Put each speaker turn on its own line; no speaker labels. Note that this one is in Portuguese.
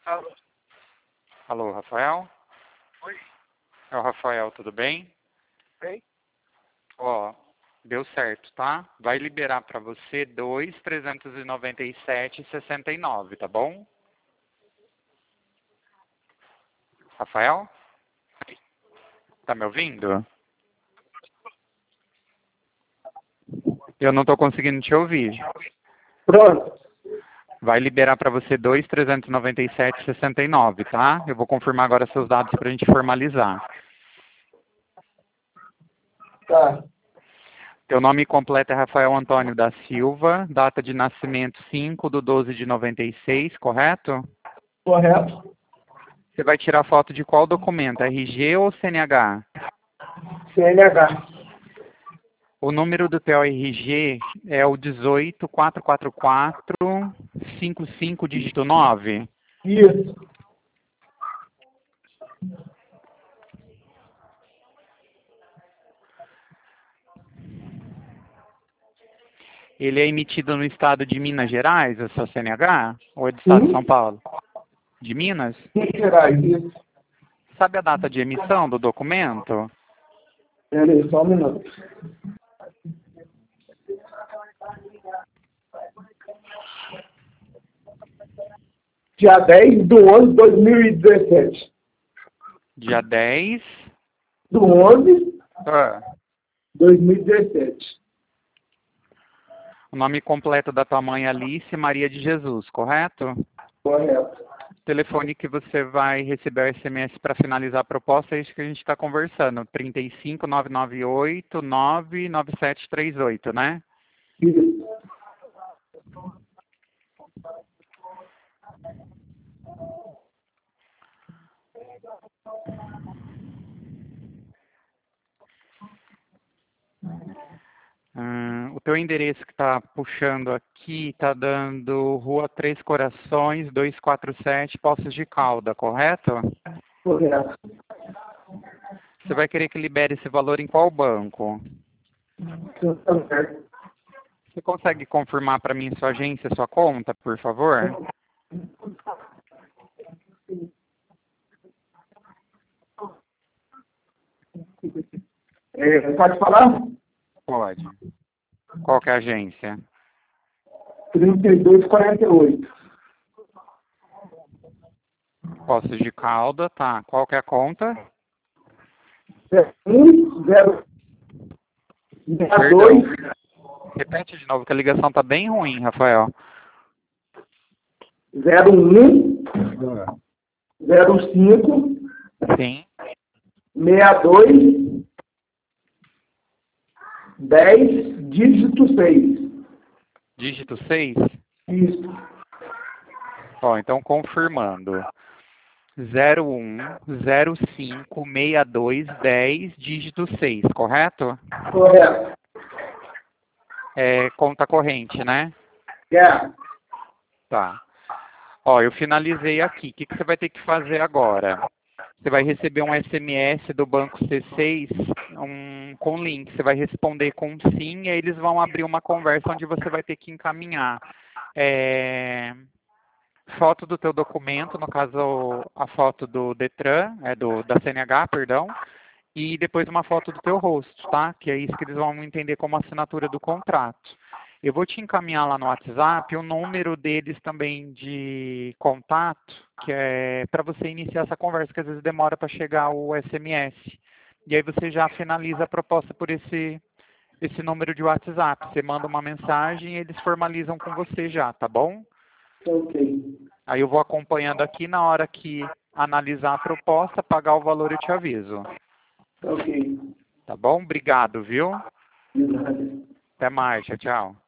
Alô?
Alô, Rafael?
Oi?
É o Rafael, tudo bem?
Bem?
Ó, deu certo, tá? Vai liberar pra você 2.397,69, tá bom? Rafael? Tá me ouvindo? Eu não tô conseguindo te ouvir.
Pronto.
Vai liberar pra você 2.397,69, tá? Eu vou confirmar agora seus dados pra gente formalizar.
Tá.
Teu nome completo é Rafael Antônio da Silva, data de nascimento 5/12/96, correto?
Correto.
Você vai tirar foto de qual documento? RG ou CNH?
CNH.
O número do teu RG é o 18.444.55 dígito 9.
Isso.
Ele é emitido no estado de Minas Gerais, a sua CNH? Ou é do estado de São
Sim.
Paulo? De Minas?
Minas Gerais. Isso.
Sabe a data de emissão do documento?
Peraí, só um minuto. Dia 10/11/2017.
Dia 10.
Do 11
Ah,
2017.
o nome completo da tua mãe é Alice Maria de Jesus, correto?
Correto.
Telefone que você vai receber o SMS para finalizar a proposta é isso que a gente está conversando, 35.998.99738, né?
Isso.
O teu endereço que está puxando aqui está dando Rua Três Corações, 247, Poços de Calda, correto?
Correto.
Você vai querer que libere esse valor em qual banco?
Santander.
Você consegue confirmar para mim sua agência, sua conta, por favor?
Pode falar?
Pode. Qual que é a agência?
3248.
Poços de Calda, tá. Qual que é a conta?
1062
Repete de novo, que a ligação tá bem ruim, Rafael.
01 05
Sim.
62 10 dígito 6.
Dígito 6?
Isso.
Ó, então confirmando. 01056210 dígito 6, correto?
Correto.
É conta corrente, né?
É.
Tá. Ó, eu finalizei aqui. O que que você vai ter que fazer agora? Você vai receber um SMS do banco C6 com link. Você vai responder com sim e aí eles vão abrir uma conversa onde você vai ter que encaminhar foto do teu documento, no caso a foto do Detran, da CNH, perdão, e depois uma foto do teu rosto, tá? Que é isso que eles vão entender como assinatura do contrato. Eu vou te encaminhar lá no WhatsApp o número deles também de contato, que é para você iniciar essa conversa, que às vezes demora para chegar o SMS. E aí você já finaliza a proposta por esse número de WhatsApp. Você manda uma mensagem e eles formalizam com você já, tá bom?
Ok.
Aí eu vou acompanhando aqui, na hora que analisar a proposta, pagar o valor eu te aviso.
Ok.
Tá bom? Obrigado, viu?
De nada.
Até mais, tchau, tchau.